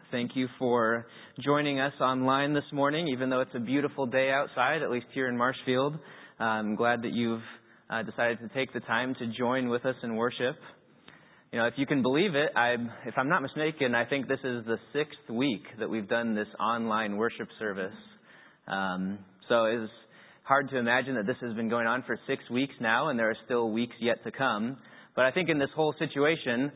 Thank you for joining us online this morning, even though it's a beautiful day outside, at least here in Marshfield. I'm glad that you've decided to take the time to join with us in worship. You know, if you can believe it, if I'm not mistaken, I think this is the 6th week that we've done this online worship service. So it's hard to imagine that this has been going on for 6 weeks now, and there are still weeks yet to come. But I think in this whole situation,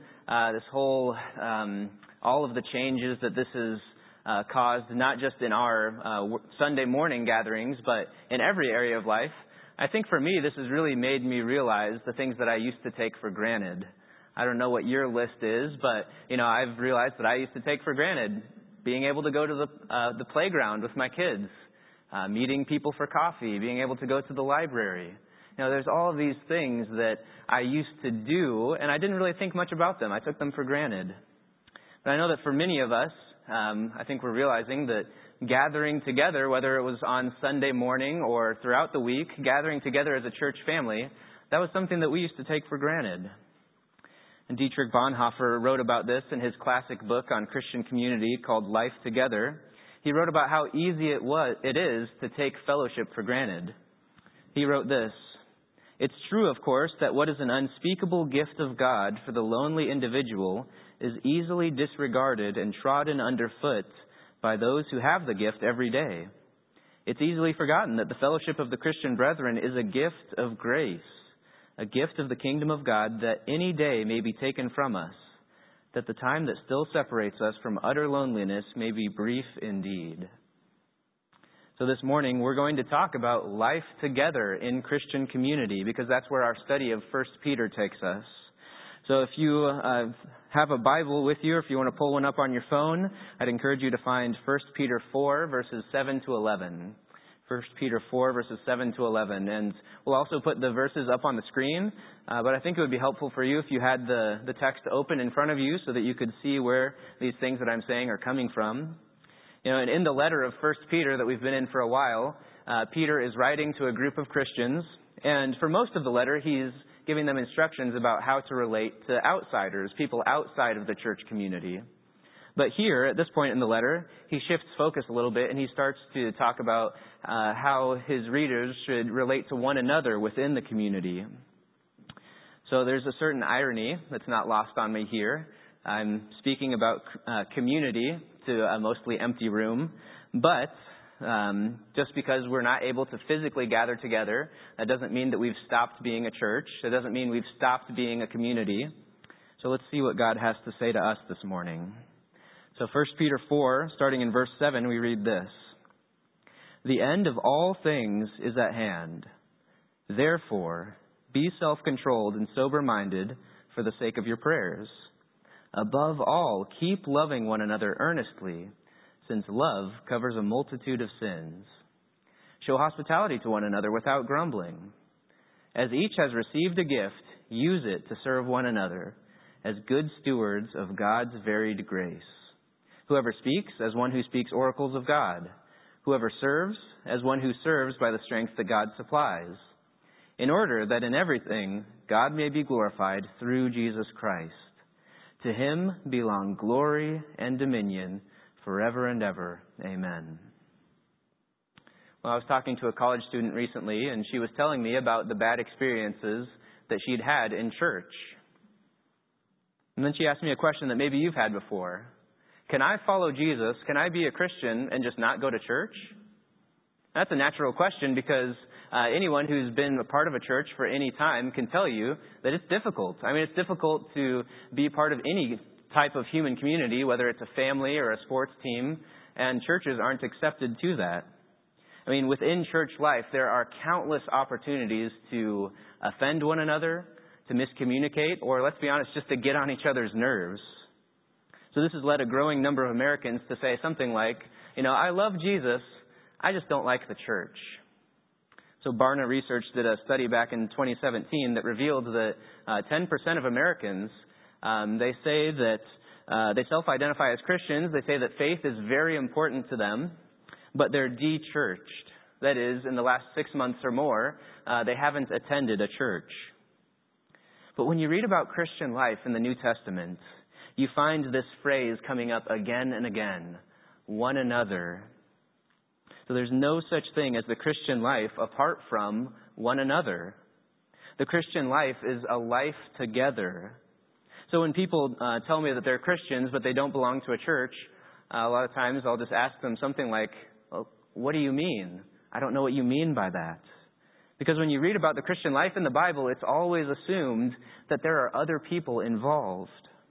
all of the changes that this has caused, not just in our Sunday morning gatherings, but in every area of life, I think for me, this has really made me realize the things that I used to take for granted. I don't know what your list is, but, I've realized that I used to take for granted being able to go to the playground with my kids, meeting people for coffee, being able to go to the library. There's all of these things that I used to do, and I didn't really think much about them. I took them for granted. But I know that for many of us, I think we're realizing that gathering together, whether it was on Sunday morning or throughout the week, gathering together as a church family, that was something that we used to take for granted. And Dietrich Bonhoeffer wrote about this in his classic book on Christian community called Life Together. He wrote about how easy it is to take fellowship for granted. He wrote this: "It's true, of course, that what is an unspeakable gift of God for the lonely individual is easily disregarded and trodden underfoot by those who have the gift every day. It's easily forgotten that the fellowship of the Christian brethren is a gift of grace, a gift of the kingdom of God that any day may be taken from us, that the time that still separates us from utter loneliness may be brief indeed." So this morning, we're going to talk about life together in Christian community, because that's where our study of 1 Peter takes us. So if you have a Bible with you, or if you want to pull one up on your phone, I'd encourage you to find 1 Peter 4, verses 7 to 11. 1 Peter 4, verses 7 to 11. And we'll also put the verses up on the screen, but I think it would be helpful for you if you had the text open in front of you so that you could see where these things that I'm saying are coming from. And in the letter of 1 Peter that we've been in for a while, Peter is writing to a group of Christians, and for most of the letter, he's giving them instructions about how to relate to outsiders, people outside of the church community. But here, at this point in the letter, he shifts focus a little bit, and he starts to talk about how his readers should relate to one another within the community. So there's a certain irony that's not lost on me here. I'm speaking about community to a mostly empty room, but just because we're not able to physically gather together, that doesn't mean that we've stopped being a church. That doesn't mean we've stopped being a community. So let's see what God has to say to us this morning. So 1 Peter 4, starting in verse 7, we read this: "The end of all things is at hand. Therefore, be self-controlled and sober-minded for the sake of your prayers. Above all, keep loving one another earnestly, since love covers a multitude of sins. Show hospitality to one another without grumbling. As each has received a gift, use it to serve one another as good stewards of God's varied grace. Whoever speaks, as one who speaks oracles of God. Whoever serves, as one who serves by the strength that God supplies, in order that in everything God may be glorified through Jesus Christ. To him belong glory and dominion forever and ever. Amen." Well, I was talking to a college student recently, and she was telling me about the bad experiences that she'd had in church. And then she asked me a question that maybe you've had before. Can I follow Jesus? Can I be a Christian and just not go to church? That's a natural question, because anyone who's been a part of a church for any time can tell you that it's difficult. I mean, it's difficult to be part of any type of human community, whether it's a family or a sports team, and churches aren't accepted to that. I mean, within church life, there are countless opportunities to offend one another, to miscommunicate, or let's be honest, just to get on each other's nerves. So this has led a growing number of Americans to say something like, I love Jesus, I just don't like the church. So Barna Research did a study back in 2017 that revealed that 10% of Americans, they say that they self-identify as Christians. They say that faith is very important to them, but they're de-churched. That is, in the last 6 months or more, they haven't attended a church. But when you read about Christian life in the New Testament, you find this phrase coming up again and again, one another. So there's no such thing as the Christian life apart from one another. The Christian life is a life together. So when people tell me that they're Christians but they don't belong to a church, a lot of times I'll just ask them something like, well, what do you mean? I don't know what you mean by that. Because when you read about the Christian life in the Bible, it's always assumed that there are other people involved.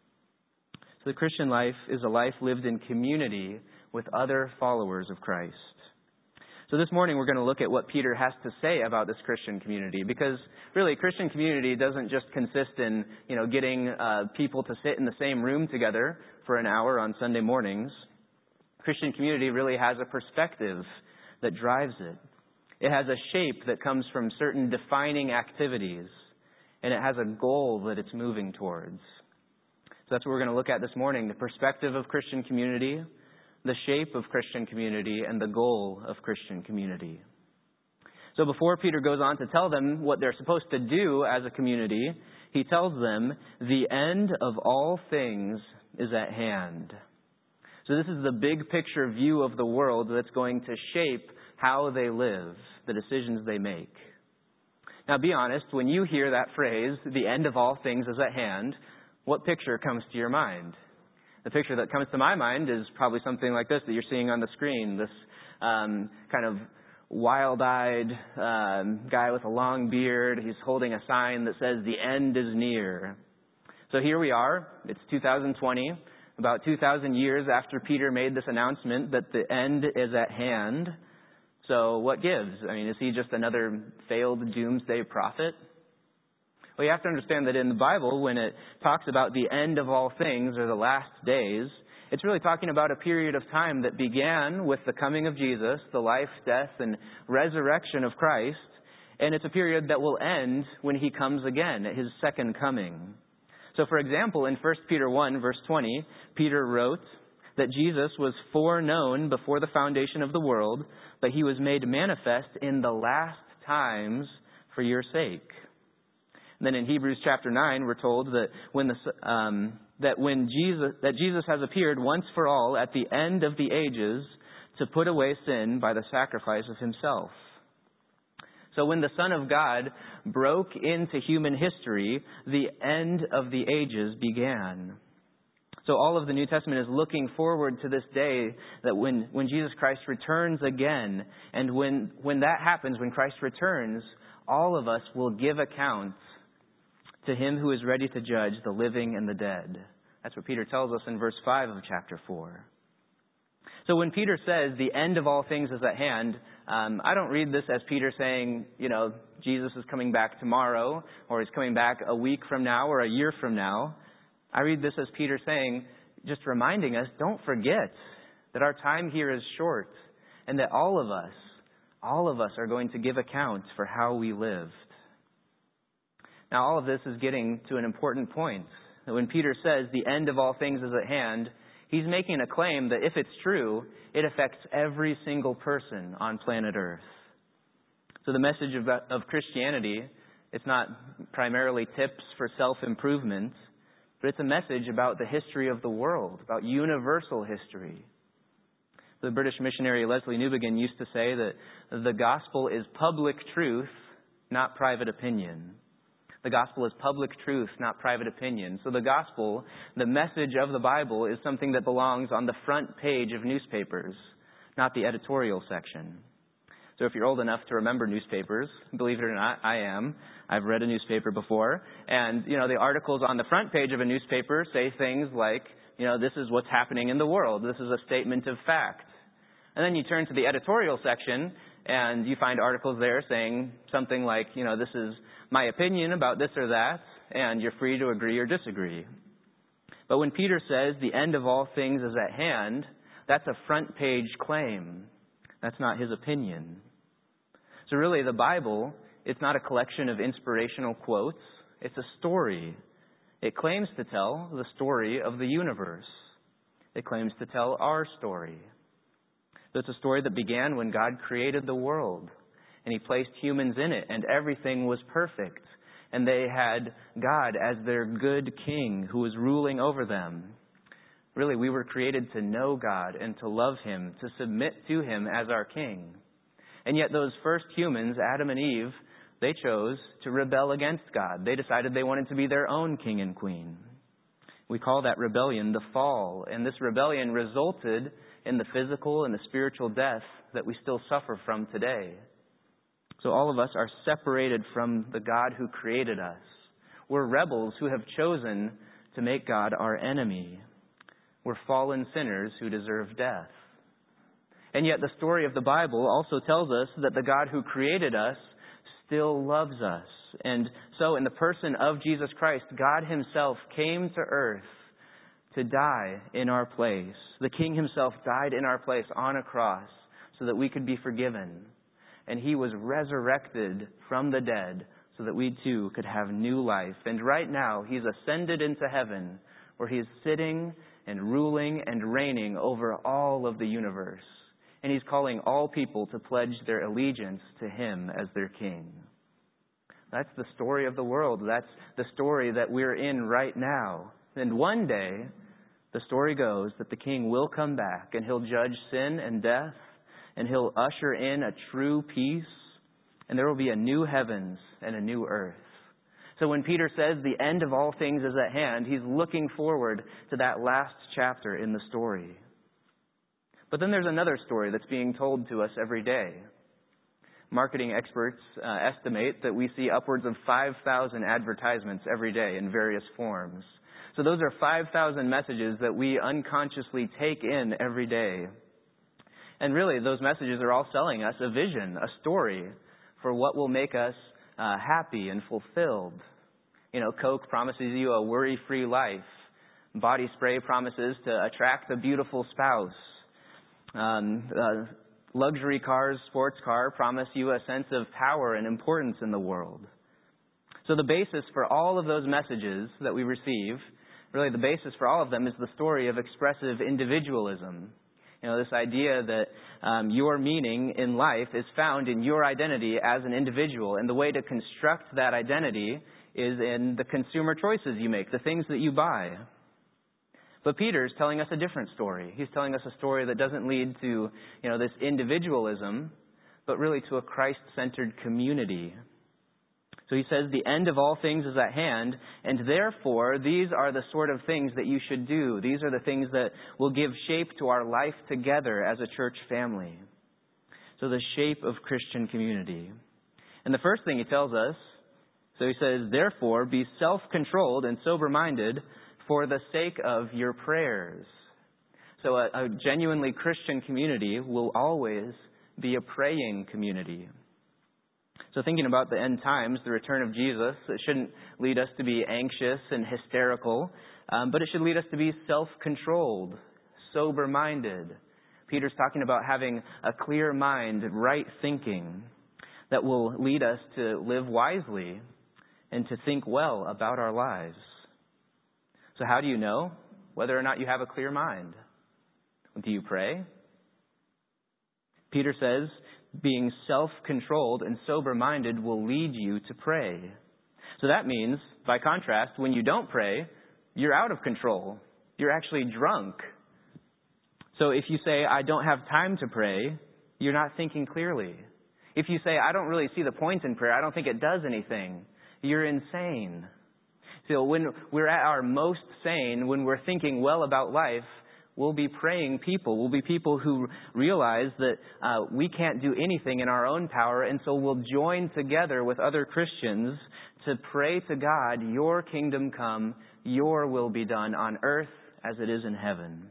So the Christian life is a life lived in community with other followers of Christ. So this morning we're going to look at what Peter has to say about this Christian community, because really Christian community doesn't just consist in, getting people to sit in the same room together for an hour on Sunday mornings. Christian community really has a perspective that drives it. It has a shape that comes from certain defining activities, and it has a goal that it's moving towards. So that's what we're going to look at this morning, the perspective of Christian community, the shape of Christian community, and the goal of Christian community. So before Peter goes on to tell them what they're supposed to do as a community, he tells them the end of all things is at hand. So this is the big picture view of the world that's going to shape how they live, the decisions they make. Now be honest, when you hear that phrase, the end of all things is at hand, what picture comes to your mind? The picture that comes to my mind is probably something like this that you're seeing on the screen. This kind of wild-eyed guy with a long beard. He's holding a sign that says, "The end is near." So here we are. It's 2020, about 2,000 years after Peter made this announcement that the end is at hand. So what gives? Is he just another failed doomsday prophet? Well, you have to understand that in the Bible, when it talks about the end of all things or the last days, it's really talking about a period of time that began with the coming of Jesus, the life, death, and resurrection of Christ. And it's a period that will end when he comes again at his second coming. So, for example, in 1 Peter 1, verse 20, Peter wrote that Jesus was foreknown before the foundation of the world, but he was made manifest in the last times for your sake. And then in Hebrews chapter 9, we're told that Jesus has appeared once for all at the end of the ages to put away sin by the sacrifice of himself. So when the Son of God broke into human history, the end of the ages began. So all of the New Testament is looking forward to this day that when Jesus Christ returns again, and when that happens, when Christ returns, all of us will give account to him who is ready to judge the living and the dead. That's what Peter tells us in verse 5 of chapter 4. So when Peter says the end of all things is at hand, I don't read this as Peter saying, Jesus is coming back tomorrow, or he's coming back a week from now or a year from now. I read this as Peter saying, just reminding us, don't forget that our time here is short, and that all of us are going to give account for how we lived. Now, all of this is getting to an important point. That when Peter says the end of all things is at hand, he's making a claim that if it's true, it affects every single person on planet Earth. So the message of Christianity, it's not primarily tips for self-improvement, but it's a message about the history of the world, about universal history. The British missionary Leslie Newbigin used to say that the gospel is public truth, not private opinion. The gospel is public truth, not private opinion. So the gospel, the message of the Bible, is something that belongs on the front page of newspapers, not the editorial section. So if you're old enough to remember newspapers, believe it or not, I am. I've read a newspaper before. And, the articles on the front page of a newspaper say things like, this is what's happening in the world. This is a statement of fact. And then you turn to the editorial section, and you find articles there saying something like, this is my opinion about this or that, and you're free to agree or disagree. But when Peter says the end of all things is at hand, that's a front page claim. That's not his opinion. So really, the Bible, it's not a collection of inspirational quotes. It's a story. It claims to tell the story of the universe. It claims to tell our story. So it's a story that began when God created the world, and he placed humans in it, and everything was perfect. and they had God as their good king who was ruling over them. Really, we were created to know God and to love Him, to submit to Him as our king. And yet those first humans, Adam and Eve, they chose to rebel against God. They decided they wanted to be their own king and queen. We call that rebellion the fall. And this rebellion resulted in the physical and the spiritual death that we still suffer from today. So all of us are separated from the God who created us. We're rebels who have chosen to make God our enemy. We're fallen sinners who deserve death. And yet the story of the Bible also tells us that the God who created us still loves us. And so in the person of Jesus Christ, God Himself came to earth to die in our place. The King Himself died in our place on a cross so that we could be forgiven. And He was resurrected from the dead so that we too could have new life. And right now, He's ascended into heaven where He is sitting and ruling and reigning over all of the universe. And He's calling all people to pledge their allegiance to Him as their King. That's the story of the world. That's the story that we're in right now. And one day, the story goes that the King will come back and He'll judge sin and death, and He'll usher in a true peace, and there will be a new heavens and a new earth. So when Peter says the end of all things is at hand, he's looking forward to that last chapter in the story. But then there's another story that's being told to us every day. Marketing experts estimate that we see upwards of 5,000 advertisements every day in various forms. So those are 5,000 messages that we unconsciously take in every day. And really, those messages are all selling us a vision, a story for what will make us happy and fulfilled. You know, Coke promises you a worry-free life. Body spray promises to attract a beautiful spouse. Luxury cars, sports car, promise you a sense of power and importance in the world. So the basis for all of those messages that we receive, really the basis for all of them is the story of expressive individualism. You know, this idea that your meaning in life is found in your identity as an individual. And the way to construct that identity is in the consumer choices you make, the things that you buy. But Peter's telling us a different story. He's telling us a story that doesn't lead to, this individualism, but really to a Christ-centered community. So he says the end of all things is at hand, and therefore these are the sort of things that you should do. These are the things that will give shape to our life together as a church family. So the shape of Christian community. And the first thing he tells us, so he says, therefore be self-controlled and sober-minded for the sake of your prayers. So a genuinely Christian community will always be a praying community. So thinking about the end times, the return of Jesus, it shouldn't lead us to be anxious and hysterical, but it should lead us to be self-controlled, sober-minded. Peter's talking about having a clear mind, right thinking, that will lead us to live wisely and to think well about our lives. So how do you know whether or not you have a clear mind? Do you pray? Peter says, being self-controlled and sober-minded will lead you to pray. So that means, by contrast, when you don't pray, you're out of control. You're actually drunk. So if you say, I don't have time to pray, you're not thinking clearly. If you say, I don't really see the point in prayer, I don't think it does anything, you're insane. So when we're at our most sane, when we're thinking well about life, we'll be praying people. We'll be people who realize that we can't do anything in our own power, and so we'll join together with other Christians to pray to God, your kingdom come, your will be done on earth as it is in heaven.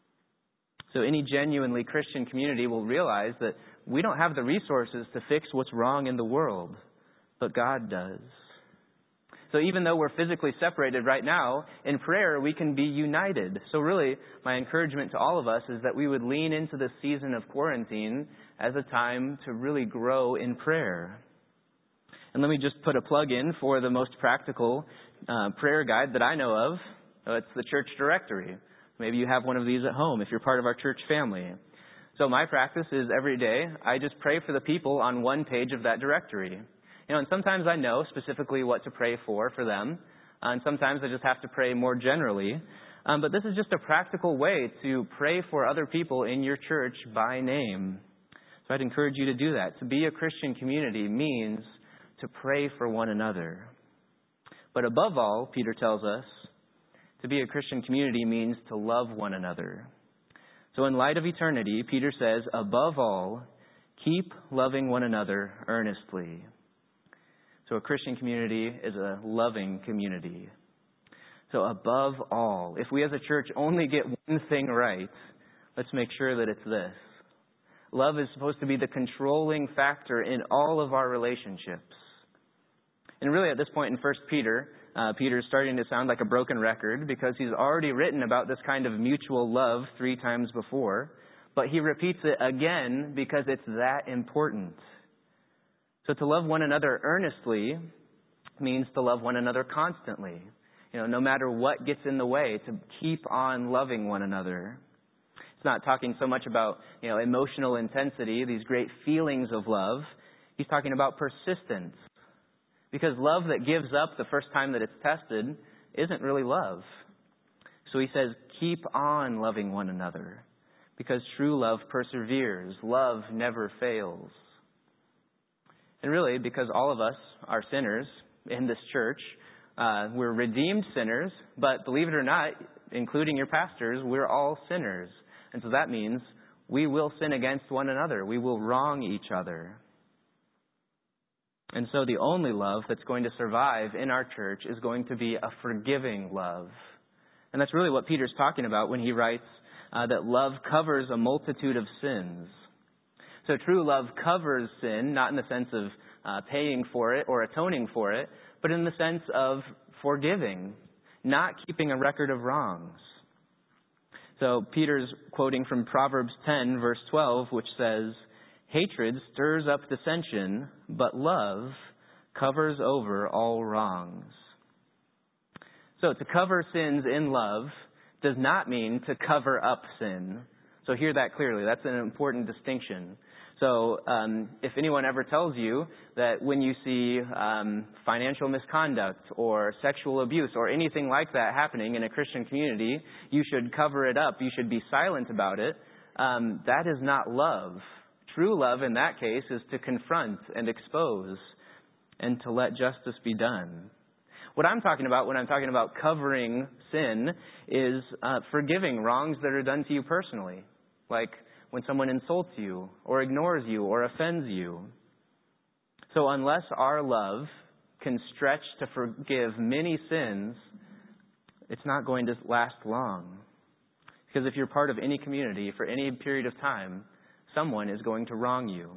So any genuinely Christian community will realize that we don't have the resources to fix what's wrong in the world, but God does. So even though we're physically separated right now, in prayer we can be united. So really, my encouragement to all of us is that we would lean into this season of quarantine as a time to really grow in prayer. And let me just put a plug in for the most practical prayer guide that I know of. It's the church directory. Maybe you have one of these at home if you're part of our church family. So my practice is every day, I just pray for the people on one page of that directory. And sometimes I know specifically what to pray for them. And sometimes I just have to pray more generally. But this is just a practical way to pray for other people in your church by name. So I'd encourage you to do that. To be a Christian community means to pray for one another. But above all, Peter tells us, to be a Christian community means to love one another. So in light of eternity, Peter says, above all, keep loving one another earnestly. So a Christian community is a loving community. So above all, if we as a church only get one thing right, let's make sure that it's this. Love is supposed to be the controlling factor in all of our relationships. And really at this point in 1 Peter, Peter's starting to sound like a broken record because he's already written about this kind of mutual love 3 times before. But he repeats it again because it's that important. So to love one another earnestly means to love one another constantly. No matter what gets in the way, to keep on loving one another. It's not talking so much about, emotional intensity, these great feelings of love. He's talking about persistence. Because love that gives up the first time that it's tested isn't really love. So he says, keep on loving one another. Because true love perseveres. Love never fails. And really, because all of us are sinners in this church, we're redeemed sinners, but believe it or not, including your pastors, we're all sinners. And so that means we will sin against one another. We will wrong each other. And so the only love that's going to survive in our church is going to be a forgiving love. And that's really what Peter's talking about when he writes that love covers a multitude of sins. So true love covers sin, not in the sense of paying for it or atoning for it, but in the sense of forgiving, not keeping a record of wrongs. So Peter's quoting from Proverbs 10, verse 12, which says, hatred stirs up dissension, but love covers over all wrongs. So to cover sins in love does not mean to cover up sin. So hear that clearly. That's an important distinction. So if anyone ever tells you that when you see financial misconduct or sexual abuse or anything like that happening in a Christian community, you should cover it up, you should be silent about it, that is not love. True love in that case is to confront and expose and to let justice be done. What I'm talking about when I'm talking about covering sin is forgiving wrongs that are done to you personally, like when someone insults you or ignores you or offends you. So unless our love can stretch to forgive many sins, it's not going to last long. Because if you're part of any community for any period of time, someone is going to wrong you.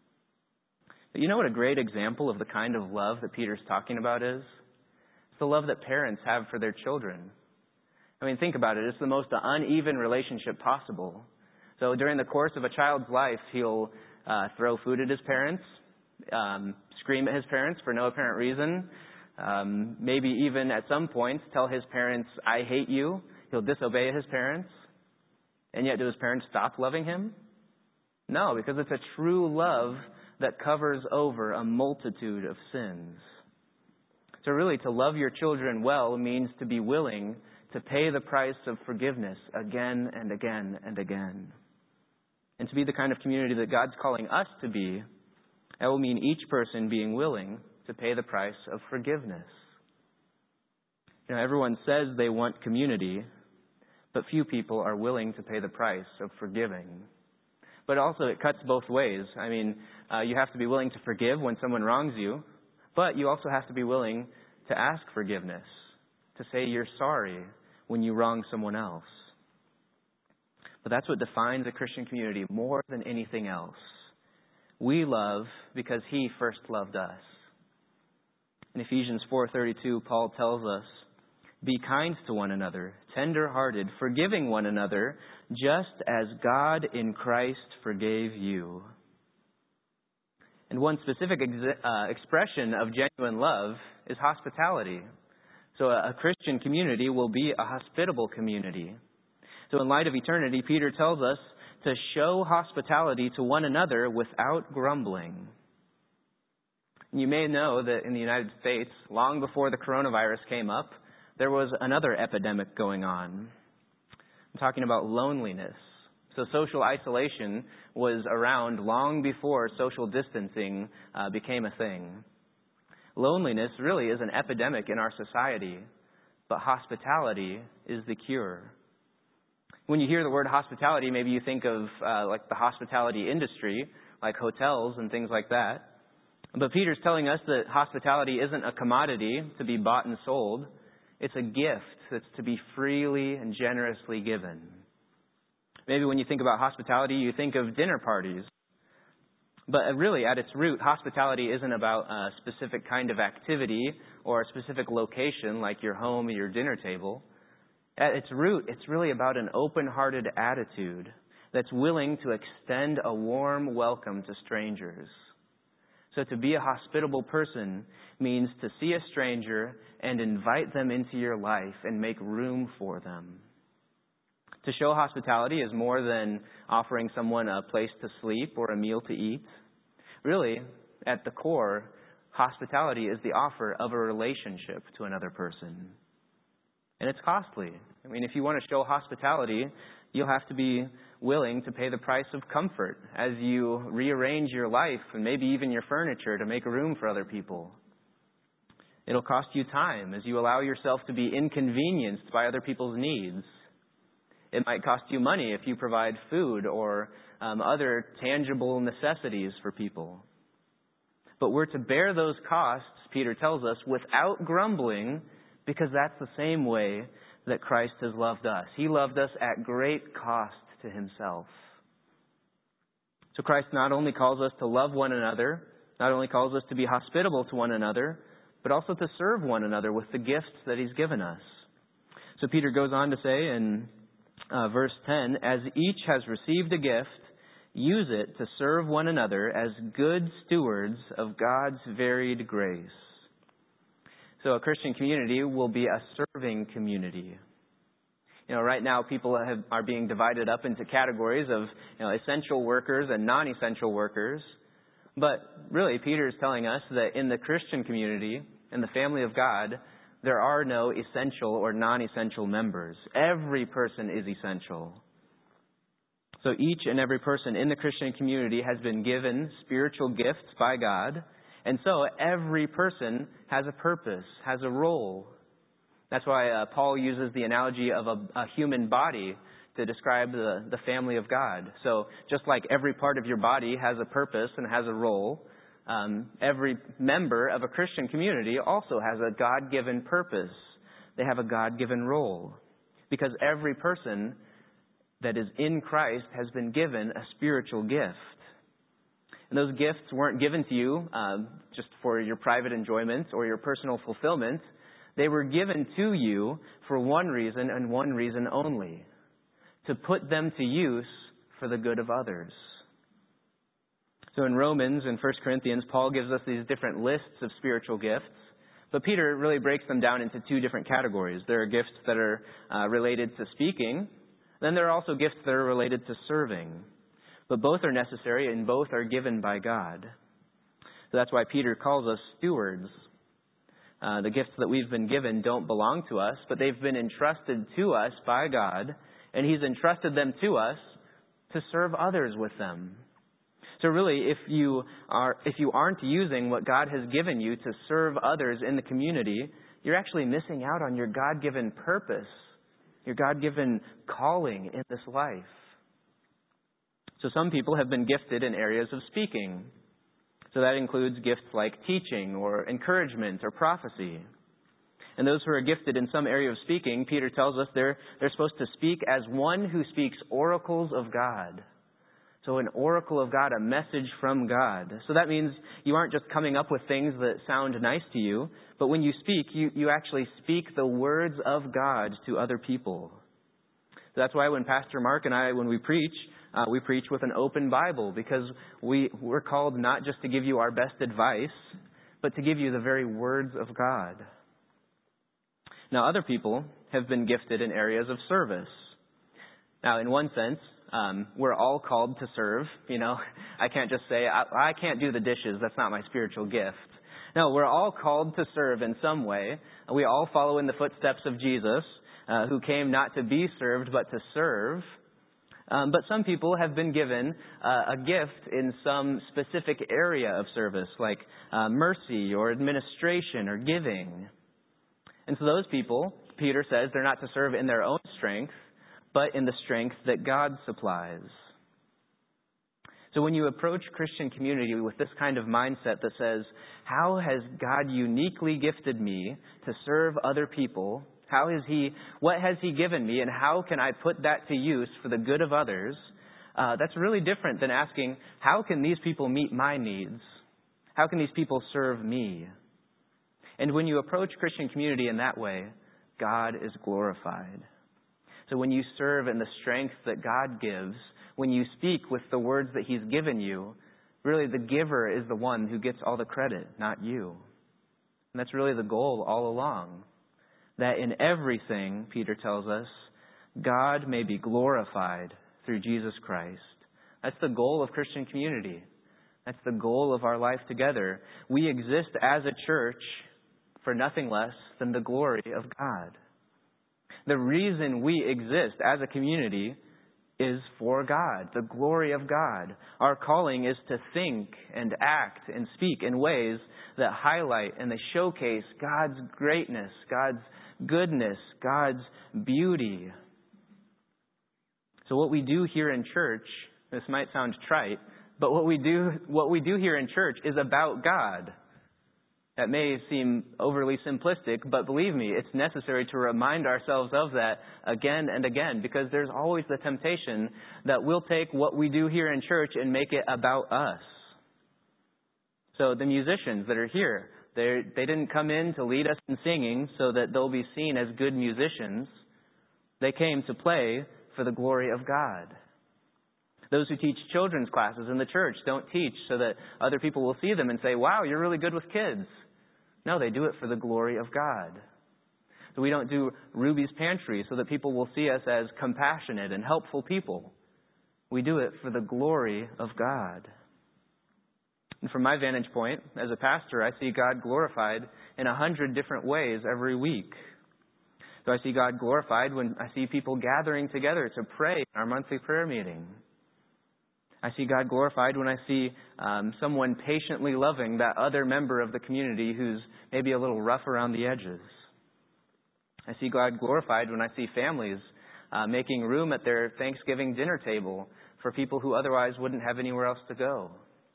But you know what a great example of the kind of love that Peter's talking about is? It's the love that parents have for their children. I mean, think about it. It's the most uneven relationship possible. So during the course of a child's life, he'll throw food at his parents, scream at his parents for no apparent reason, maybe even at some points tell his parents, I hate you. He'll disobey his parents. And yet do his parents stop loving him? No, because it's a true love that covers over a multitude of sins. So really, to love your children well means to be willing to pay the price of forgiveness again and again and again. And to be the kind of community that God's calling us to be, that will mean each person being willing to pay the price of forgiveness. Everyone says they want community, but few people are willing to pay the price of forgiving. But also it cuts both ways. I mean, you have to be willing to forgive when someone wrongs you, but you also have to be willing to ask forgiveness, to say you're sorry when you wrong someone else. But that's what defines a Christian community more than anything else. We love because He first loved us. In Ephesians 4:32, Paul tells us, be kind to one another, tender-hearted, forgiving one another, just as God in Christ forgave you. And one specific expression of genuine love is hospitality. So a Christian community will be a hospitable community. So in light of eternity, Peter tells us to show hospitality to one another without grumbling. You may know that in the United States, long before the coronavirus came up, there was another epidemic going on. I'm talking about loneliness. So social isolation was around long before social distancing became a thing. Loneliness really is an epidemic in our society, but hospitality is the cure. When you hear the word hospitality, maybe you think of like the hospitality industry, like hotels and things like that. But Peter's telling us that hospitality isn't a commodity to be bought and sold. It's a gift that's to be freely and generously given. Maybe when you think about hospitality, you think of dinner parties. But really, at its root, hospitality isn't about a specific kind of activity or a specific location like your home or your dinner table. At its root, it's really about an open-hearted attitude that's willing to extend a warm welcome to strangers. So to be a hospitable person means to see a stranger and invite them into your life and make room for them. To show hospitality is more than offering someone a place to sleep or a meal to eat. Really, at the core, hospitality is the offer of a relationship to another person. And it's costly. I mean, if you want to show hospitality, you'll have to be willing to pay the price of comfort as you rearrange your life and maybe even your furniture to make room for other people. It'll cost you time as you allow yourself to be inconvenienced by other people's needs. It might cost you money if you provide food or other tangible necessities for people. But we're to bear those costs, Peter tells us, without grumbling, because that's the same way that Christ has loved us. He loved us at great cost to himself. So Christ not only calls us to love one another, not only calls us to be hospitable to one another, but also to serve one another with the gifts that he's given us. So Peter goes on to say in verse 10, as each has received a gift, use it to serve one another as good stewards of God's varied grace. So a Christian community will be a serving community. You know, right now people are being divided up into categories of, essential workers and non-essential workers. But really, Peter is telling us that in the Christian community, in the family of God, there are no essential or non-essential members. Every person is essential. So each and every person in the Christian community has been given spiritual gifts by God. And so every person has a purpose, has a role. That's why Paul uses the analogy of a human body to describe the family of God. So just like every part of your body has a purpose and has a role, every member of a Christian community also has a God-given purpose. They have a God-given role. Because every person that is in Christ has been given a spiritual gift. And those gifts weren't given to you just for your private enjoyment or your personal fulfillment. They were given to you for one reason and one reason only: to put them to use for the good of others. So in Romans and 1 Corinthians, Paul gives us these different lists of spiritual gifts. But Peter really breaks them down into two different categories. There are gifts that are related to speaking. Then there are also gifts that are related to serving. But both are necessary and both are given by God. So that's why Peter calls us stewards. The gifts that we've been given don't belong to us, but they've been entrusted to us by God, and he's entrusted them to us to serve others with them. So really, if you aren't using what God has given you to serve others in the community, you're actually missing out on your God-given purpose, your God-given calling in this life. So some people have been gifted in areas of speaking. So that includes gifts like teaching or encouragement or prophecy. And those who are gifted in some area of speaking, Peter tells us they're supposed to speak as one who speaks oracles of God. So an oracle of God, a message from God. So that means you aren't just coming up with things that sound nice to you, but when you speak, you actually speak the words of God to other people. So that's why when Pastor Mark and I, when we preach with an open Bible, because we're called not just to give you our best advice, but to give you the very words of God. Now, other people have been gifted in areas of service. Now, in one sense, we're all called to serve. I can't just say, I can't do the dishes. That's not my spiritual gift. No, we're all called to serve in some way. We all follow in the footsteps of Jesus, who came not to be served, but to serve. But some people have been given a gift in some specific area of service, like mercy or administration or giving. And so those people, Peter says, they're not to serve in their own strength, but in the strength that God supplies. So when you approach Christian community with this kind of mindset that says, how has God uniquely gifted me to serve other people? What has He given me, and how can I put that to use for the good of others? That's really different than asking, how can these people meet my needs? How can these people serve me? And when you approach Christian community in that way, God is glorified. So when you serve in the strength that God gives, when you speak with the words that He's given you, really the giver is the one who gets all the credit, not you. And that's really the goal all along. That in everything, Peter tells us, God may be glorified through Jesus Christ. That's the goal of Christian community. That's the goal of our life together. We exist as a church for nothing less than the glory of God. The reason we exist as a community is for God, the glory of God. Our calling is to think and act and speak in ways that highlight and they showcase God's greatness, God's goodness, God's beauty. So what we do here in church, this might sound trite, but what we do here in church is about God. That may seem overly simplistic, but believe me, it's necessary to remind ourselves of that again and again, because there's always the temptation that we'll take what we do here in church and make it about us. So the musicians that are here, they didn't come in to lead us in singing so that they'll be seen as good musicians. They came to play for the glory of God. Those who teach children's classes in the church don't teach so that other people will see them and say, wow, you're really good with kids. No, they do it for the glory of God. So we don't do Ruby's Pantry so that people will see us as compassionate and helpful people. We do it for the glory of God. And from my vantage point, as a pastor, I see God glorified in 100 different ways every week. So I see God glorified when I see people gathering together to pray in our monthly prayer meeting. I see God glorified when I see someone patiently loving that other member of the community who's maybe a little rough around the edges. I see God glorified when I see families making room at their Thanksgiving dinner table for people who otherwise wouldn't have anywhere else to go.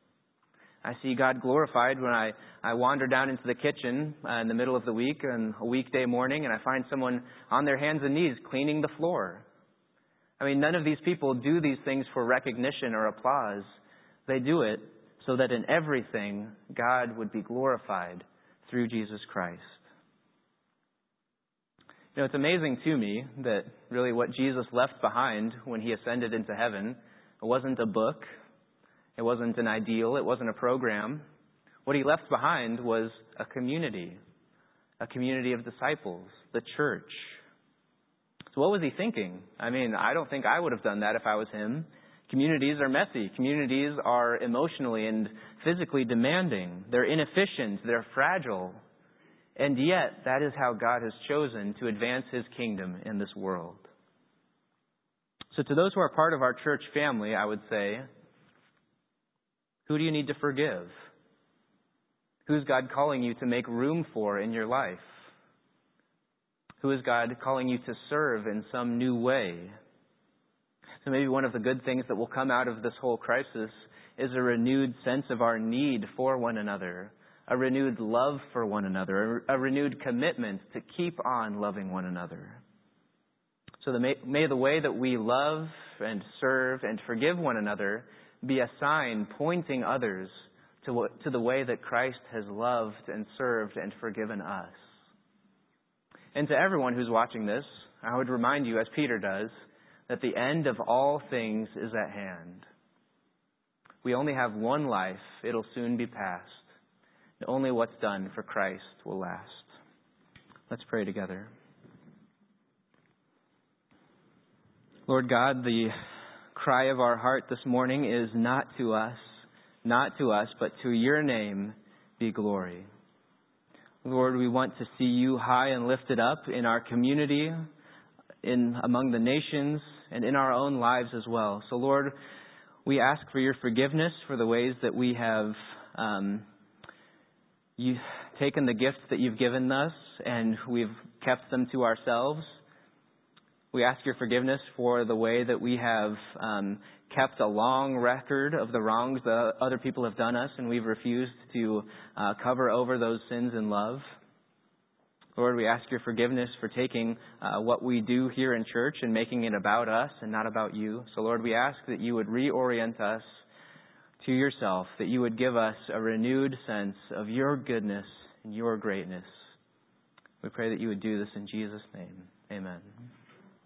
I see God glorified when I wander down into the kitchen in the middle of the week on a weekday morning and I find someone on their hands and knees cleaning the floor. I mean, none of these people do these things for recognition or applause. They do it so that in everything, God would be glorified through Jesus Christ. You know, it's amazing to me that really what Jesus left behind when He ascended into heaven, it wasn't a book, it wasn't an ideal, it wasn't a program. What He left behind was a community of disciples, the church. So what was He thinking? I mean, I don't think I would have done that if I was Him. Communities are messy. Communities are emotionally and physically demanding. They're inefficient. They're fragile. And yet, that is how God has chosen to advance His kingdom in this world. So to those who are part of our church family, I would say, who do you need to forgive? Who's God calling you to make room for in your life? Who is God calling you to serve in some new way? So maybe one of the good things that will come out of this whole crisis is a renewed sense of our need for one another, a renewed love for one another, a renewed commitment to keep on loving one another. So may the way that we love and serve and forgive one another be a sign pointing others to the way that Christ has loved and served and forgiven us. And to everyone who's watching this, I would remind you, as Peter does, that the end of all things is at hand. We only have one life. It'll soon be past. And only what's done for Christ will last. Let's pray together. Lord God, the cry of our heart this morning is not to us, but to your name be glory. Lord, we want to see you high and lifted up in our community, among the nations, and in our own lives as well. So, Lord, we ask for your forgiveness for the ways that we have taken the gifts that you've given us and we've kept them to ourselves. We ask your forgiveness for the way that we have kept a long record of the wrongs that other people have done us, and we've refused to cover over those sins in love. Lord, we ask your forgiveness for taking what we do here in church and making it about us and not about you. So, Lord, we ask that you would reorient us to yourself, that you would give us a renewed sense of your goodness and your greatness. We pray that you would do this in Jesus' name. Amen.